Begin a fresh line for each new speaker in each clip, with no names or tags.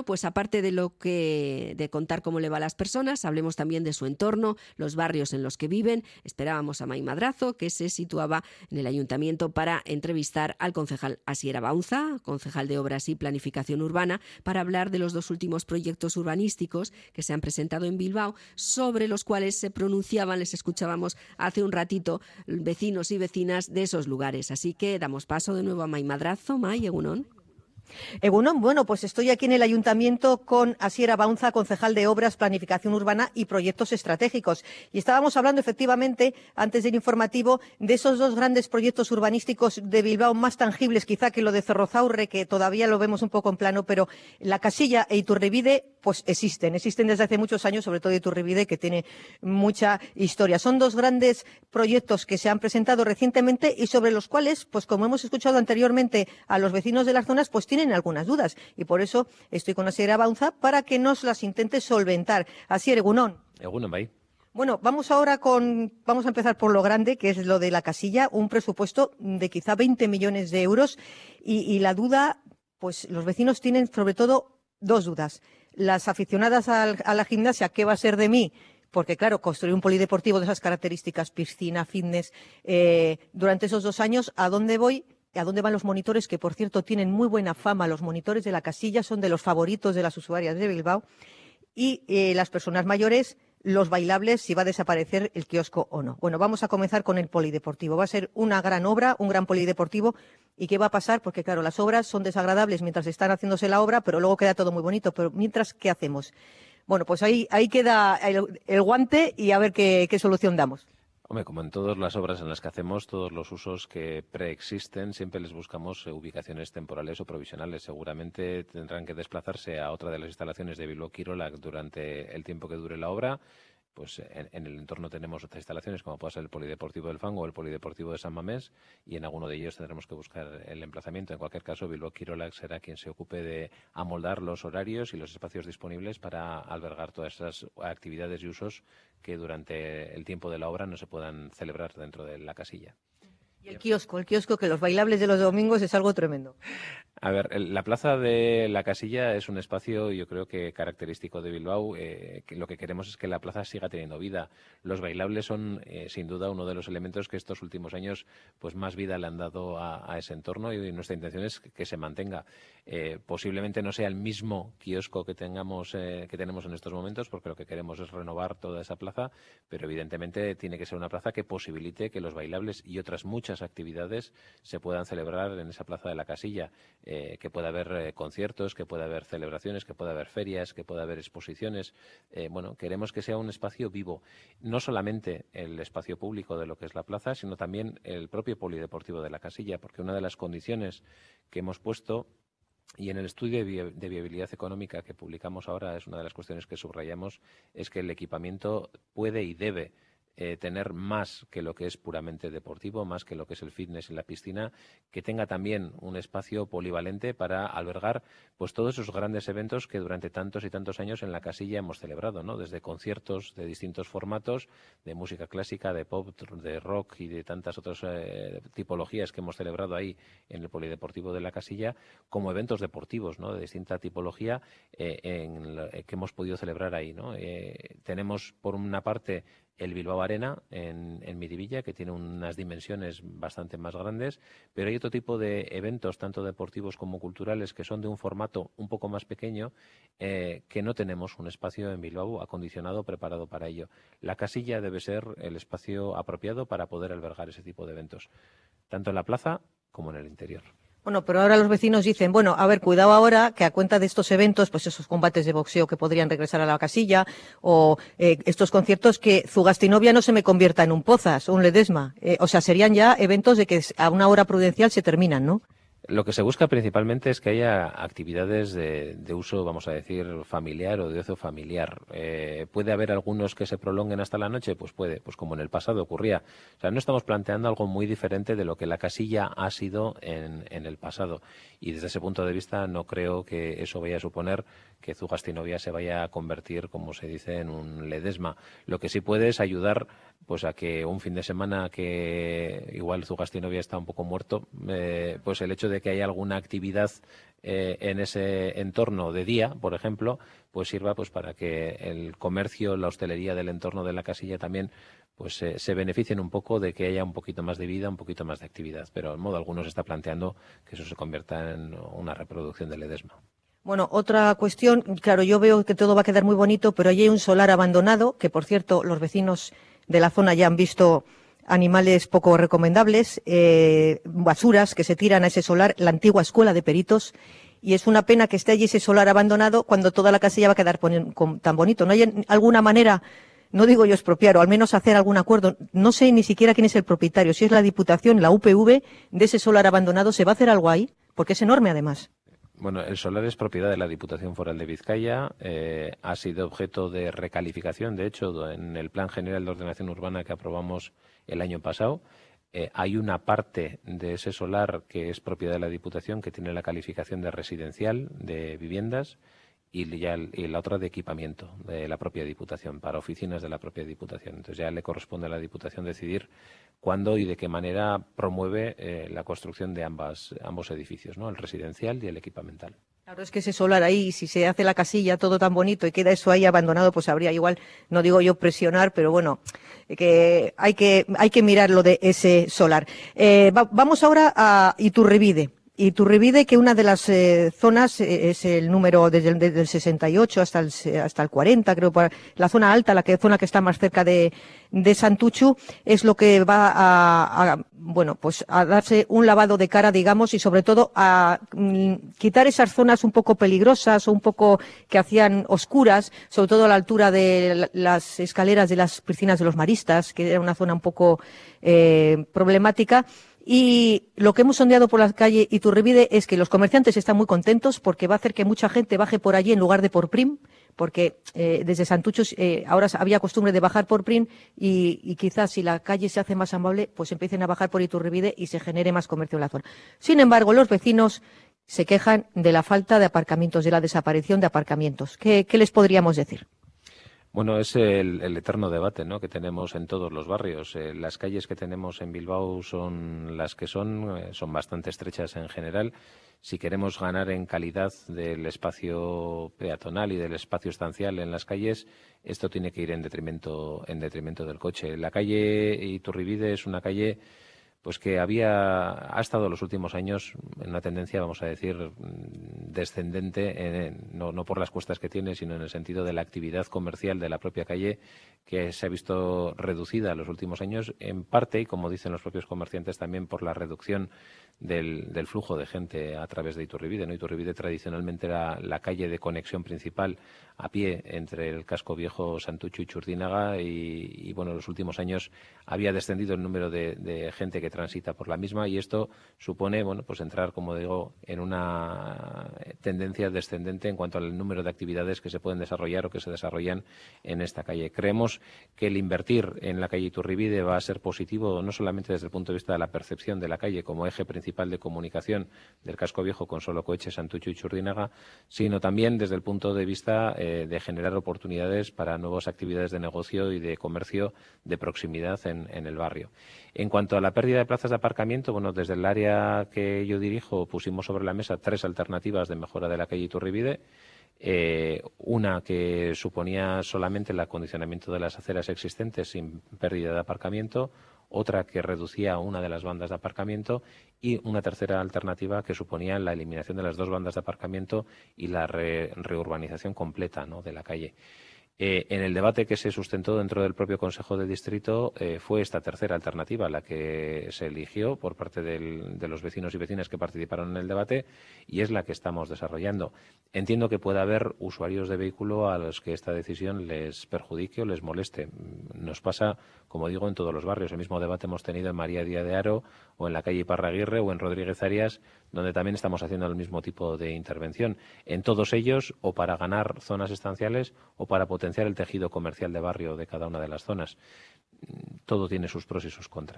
pues aparte de contar cómo le va a las personas, hablemos también de su entorno, los barrios en los que viven. Esperábamos a May Madrazo, que se situaba en el ayuntamiento, para entrevistar al concejal Asier Abaunza, concejal de Obras y Planificación Urbana, para hablar de los 2 últimos proyectos urbanísticos que se han presentado en Bilbao, sobre los cuales se pronunciaban, les escuchábamos hace un ratito, vecinos y vecinas de esos lugares. Así que damos paso de nuevo a May Madrazo. May, egunon.
Egunon, bueno, pues estoy aquí en el Ayuntamiento con Asier Abaunza, concejal de Obras, Planificación Urbana y Proyectos Estratégicos. Y estábamos hablando, efectivamente, antes del informativo, de esos 2 grandes proyectos urbanísticos de Bilbao más tangibles, quizá, que lo de Zorrozaurre, que todavía lo vemos un poco en plano, pero La Casilla e Iturribide, pues existen desde hace muchos años, sobre todo Iturribide, que tiene mucha historia. Son 2 grandes proyectos que se han presentado recientemente y sobre los cuales, pues como hemos escuchado anteriormente a los vecinos de las zonas, pues tienen algunas dudas, y por eso estoy con Asier Abaunza para que nos las intente solventar. Asier, egunon.
Egunon, bai.
Bueno, vamos a empezar por lo grande, que es lo de La Casilla, un presupuesto de quizá 20 millones de euros, y la duda, pues los vecinos tienen sobre todo 2 dudas. Las aficionadas a la gimnasia, ¿qué va a ser de mí? Porque, claro, construir un polideportivo de esas características, piscina, fitness, durante esos 2 años, ¿a dónde voy? ¿A dónde van los monitores? Que, por cierto, tienen muy buena fama. Los monitores de La Casilla son de los favoritos de las usuarias de Bilbao. Y las personas mayores, los bailables, si va a desaparecer el kiosco o no. Bueno, vamos a comenzar con el polideportivo. Va a ser una gran obra, un gran polideportivo. ¿Y qué va a pasar? Porque, claro, las obras son desagradables mientras están haciéndose la obra, pero luego queda todo muy bonito. Pero mientras, ¿qué hacemos? Bueno, pues ahí queda el guante, y a ver qué solución damos.
Hombre, como en todas las obras en las que hacemos, todos los usos que preexisten, siempre les buscamos ubicaciones temporales o provisionales. Seguramente tendrán que desplazarse a otra de las instalaciones de Bilbao Kirolak durante el tiempo que dure la obra. Pues en el entorno tenemos otras instalaciones, como puede ser el Polideportivo del Fango o el Polideportivo de San Mamés, y en alguno de ellos tendremos que buscar el emplazamiento. En cualquier caso, Bilbao Kirolak será quien se ocupe de amoldar los horarios y los espacios disponibles para albergar todas esas actividades y usos que durante el tiempo de la obra no se puedan celebrar dentro de La Casilla.
Y el kiosco, que los bailables de los domingos es algo tremendo.
A ver, la plaza de La Casilla es un espacio, yo creo que característico de Bilbao, que lo que queremos es que la plaza siga teniendo vida. Los bailables son, sin duda, uno de los elementos que estos últimos años pues más vida le han dado a ese entorno, y nuestra intención es que se mantenga. Posiblemente no sea el mismo kiosco que tenemos en estos momentos, porque lo que queremos es renovar toda esa plaza, pero evidentemente tiene que ser una plaza que posibilite que los bailables y otras muchas actividades se puedan celebrar en esa plaza de La Casilla. Que pueda haber conciertos, que pueda haber celebraciones, que pueda haber ferias, que pueda haber exposiciones. Queremos que sea un espacio vivo, no solamente el espacio público de lo que es la plaza, sino también el propio polideportivo de La Casilla, porque una de las condiciones que hemos puesto, y en el estudio de viabilidad económica que publicamos ahora, es una de las cuestiones que subrayamos, es que el equipamiento puede y debe tener más que lo que es puramente deportivo, más que lo que es el fitness y la piscina, que tenga también un espacio polivalente para albergar pues todos esos grandes eventos que durante tantos y tantos años en La Casilla hemos celebrado, ¿no? Desde conciertos de distintos formatos, de música clásica, de pop, de rock y de tantas otras tipologías que hemos celebrado ahí en el polideportivo de La Casilla, como eventos deportivos, ¿no? De distinta tipología que hemos podido celebrar ahí, ¿no? Tenemos, por una parte, el Bilbao Arena en Miribilla, que tiene unas dimensiones bastante más grandes, pero hay otro tipo de eventos, tanto deportivos como culturales, que son de un formato un poco más pequeño, que no tenemos un espacio en Bilbao acondicionado, preparado para ello. La Casilla debe ser el espacio apropiado para poder albergar ese tipo de eventos, tanto en la plaza como en el interior.
Bueno, pero ahora los vecinos dicen, bueno, a ver, cuidado ahora, que a cuenta de estos eventos, pues esos combates de boxeo que podrían regresar a La Casilla, o estos conciertos, que Zugastinovia no se me convierta en un Pozas o un Ledesma. O sea, serían ya eventos de que a una hora prudencial se terminan, ¿no?
Lo que se busca principalmente es que haya actividades de uso, vamos a decir, familiar o de ocio familiar. ¿Puede haber algunos que se prolonguen hasta la noche? Pues puede, pues como en el pasado ocurría. O sea, no estamos planteando algo muy diferente de lo que La Casilla ha sido en el pasado. Y desde ese punto de vista no creo que eso vaya a suponer que Zugastinovia se vaya a convertir, como se dice, en un Ledesma. Lo que sí puede es ayudar pues a que un fin de semana que igual Zugastinovia está un poco muerto, pues el hecho de que haya alguna actividad en ese entorno de día, por ejemplo, pues sirva pues para que el comercio, la hostelería del entorno de la casilla también pues se beneficien un poco de que haya un poquito más de vida, un poquito más de actividad. Pero en modo alguno se está planteando que eso se convierta en una reproducción del Ledesma.
Bueno, otra cuestión, claro, yo veo que todo va a quedar muy bonito, pero allí hay un solar abandonado, que por cierto los vecinos de la zona ya han visto animales poco recomendables, basuras que se tiran a ese solar, la antigua escuela de peritos, y es una pena que esté allí ese solar abandonado cuando toda la casilla va a quedar tan bonito. ¿No hay alguna manera, no digo yo expropiar, o al menos hacer algún acuerdo? No sé ni siquiera quién es el propietario, si es la Diputación, la UPV, de ese solar abandonado. ¿Se va a hacer algo ahí? Porque es enorme además.
Bueno, el solar es propiedad de la Diputación Foral de Vizcaya, ha sido objeto de recalificación, de hecho, en el Plan General de Ordenación Urbana que aprobamos el año pasado. Hay una parte de ese solar que es propiedad de la Diputación que tiene la calificación de residencial, de viviendas, y la otra de equipamiento de la propia Diputación, para oficinas de la propia Diputación. Entonces ya le corresponde a la Diputación decidir cuándo y de qué manera promueve la construcción de ambos edificios, ¿no? El residencial y el equipamental.
Claro, es que ese solar ahí, si se hace la casilla todo tan bonito y queda eso ahí abandonado, pues habría igual, no digo yo presionar, pero bueno, que hay que mirar lo de ese solar. Vamos ahora a Iturribide. Iturribide, que una de las zonas es el número desde el 68 hasta el 40, creo, la zona alta, zona que está más cerca de Santuchu, es lo que va a darse un lavado de cara, digamos, y sobre todo a quitar esas zonas un poco peligrosas o un poco que hacían oscuras, sobre todo a la altura de las escaleras de las piscinas de los maristas, que era una zona un poco problemática. Y lo que hemos sondeado por la calle Iturribide es que los comerciantes están muy contentos porque va a hacer que mucha gente baje por allí en lugar de por Prim, porque desde Santucho ahora había costumbre de bajar por Prim y quizás si la calle se hace más amable, pues empiecen a bajar por Iturribide y se genere más comercio en la zona. Sin embargo, los vecinos se quejan de la falta de aparcamientos, de la desaparición de aparcamientos. ¿Qué les podríamos decir?
Bueno, es el eterno debate, ¿no?, que tenemos en todos los barrios. Las calles que tenemos en Bilbao son las que son bastante estrechas en general. Si queremos ganar en calidad del espacio peatonal y del espacio estancial en las calles, esto tiene que ir en detrimento del coche. La calle Iturribide es una calle pues que ha estado los últimos años en una tendencia, vamos a decir, descendente, no por las cuestas que tiene, sino en el sentido de la actividad comercial de la propia calle, que se ha visto reducida en los últimos años, en parte, y como dicen los propios comerciantes, también por la reducción del flujo de gente a través de Iturribide, ¿no? Iturribide tradicionalmente era la calle de conexión principal a pie entre el casco viejo, Santuchu y Churdínaga, y bueno, en los últimos años había descendido el número de gente que transita por la misma, y esto supone, bueno, pues entrar, como digo, en una tendencia descendente en cuanto al número de actividades que se pueden desarrollar o que se desarrollan en esta calle. Creemos que el invertir en la calle Iturribide va a ser positivo, no solamente desde el punto de vista de la percepción de la calle como eje principal de comunicación del casco viejo con Solocoeche, Santuchu y Churdínaga, sino también desde el punto de vista de generar oportunidades para nuevas actividades de negocio y de comercio de proximidad en el barrio. En cuanto a la pérdida de plazas de aparcamiento, bueno, desde el área que yo dirijo pusimos sobre la mesa 3 alternativas de mejora de la calle Iturribide. Una que suponía solamente el acondicionamiento de las aceras existentes sin pérdida de aparcamiento, otra que reducía una de las bandas de aparcamiento y una tercera alternativa que suponía la eliminación de las 2 bandas de aparcamiento y la reurbanización completa, ¿no?, de la calle. En el debate que se sustentó dentro del propio Consejo de Distrito fue esta tercera alternativa la que se eligió por parte de los vecinos y vecinas que participaron en el debate, y es la que estamos desarrollando. Entiendo que pueda haber usuarios de vehículo a los que esta decisión les perjudique o les moleste. Nos pasa, como digo, en todos los barrios. El mismo debate hemos tenido en María Díaz de Haro o en la calle Iparraguirre o en Rodríguez Arias, donde también estamos haciendo el mismo tipo de intervención. En todos ellos, o para ganar zonas estanciales o para potenciar el tejido comercial de barrio de cada una de las zonas. Todo tiene sus pros y sus contras.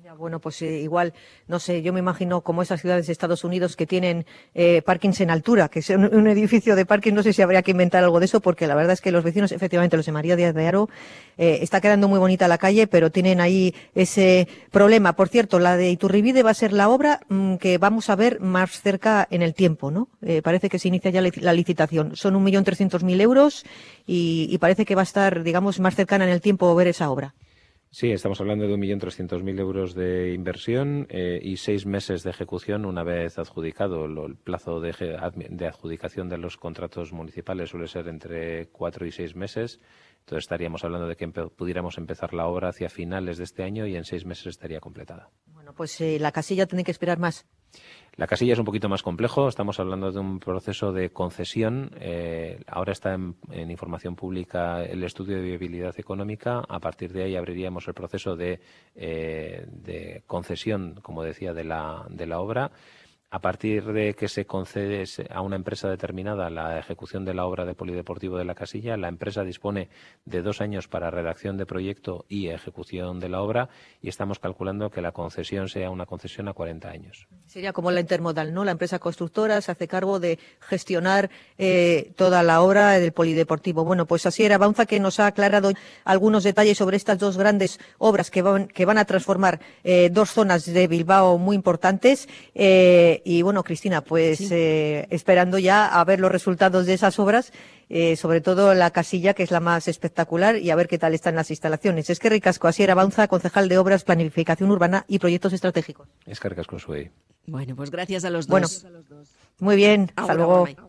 Bueno, pues igual, no sé, yo me imagino como esas ciudades de Estados Unidos que tienen parkings en altura, que es un edificio de parking, no sé si habría que inventar algo de eso, porque la verdad es que los vecinos, efectivamente, los de María Díaz de Haro, está quedando muy bonita la calle, pero tienen ahí ese problema. Por cierto, la de Iturribide va a ser la obra que vamos a ver más cerca en el tiempo, ¿no? Parece que se inicia ya la licitación. Son 1.300.000 euros y parece que va a estar, digamos, más cercana en el tiempo ver esa obra.
Sí, estamos hablando de 1.300.000 euros de inversión y 6 meses de ejecución una vez adjudicado. El plazo de adjudicación de los contratos municipales suele ser entre 4 y 6 meses. Entonces estaríamos hablando de que pudiéramos empezar la obra hacia finales de este año y en 6 meses estaría completada.
Bueno, pues la casilla tiene que esperar más.
La casilla es un poquito más complejo. Estamos hablando de un proceso de concesión. Ahora está en información pública el estudio de viabilidad económica. A partir de ahí abriríamos el proceso de concesión, como decía, de la obra. A partir de que se concede a una empresa determinada la ejecución de la obra de polideportivo de la casilla, la empresa dispone de 2 años para redacción de proyecto y ejecución de la obra y estamos calculando que la concesión sea una concesión a 40 años.
Sería como la intermodal, ¿no? La empresa constructora se hace cargo de gestionar toda la obra del polideportivo. Bueno, pues Asier Abaunza, que nos ha aclarado algunos detalles sobre estas dos grandes obras que van a transformar 2 zonas de Bilbao muy importantes. Y bueno, Cristina, pues sí, esperando ya a ver los resultados de esas obras, sobre todo la casilla, que es la más espectacular, y a ver qué tal están las instalaciones. Es que ricasco, Asier Abaunza, concejal de Obras, Planificación Urbana y Proyectos Estratégicos.
Es que ricasco, soy.
Bueno, pues gracias a los dos.
Bueno, muy bien, hasta luego.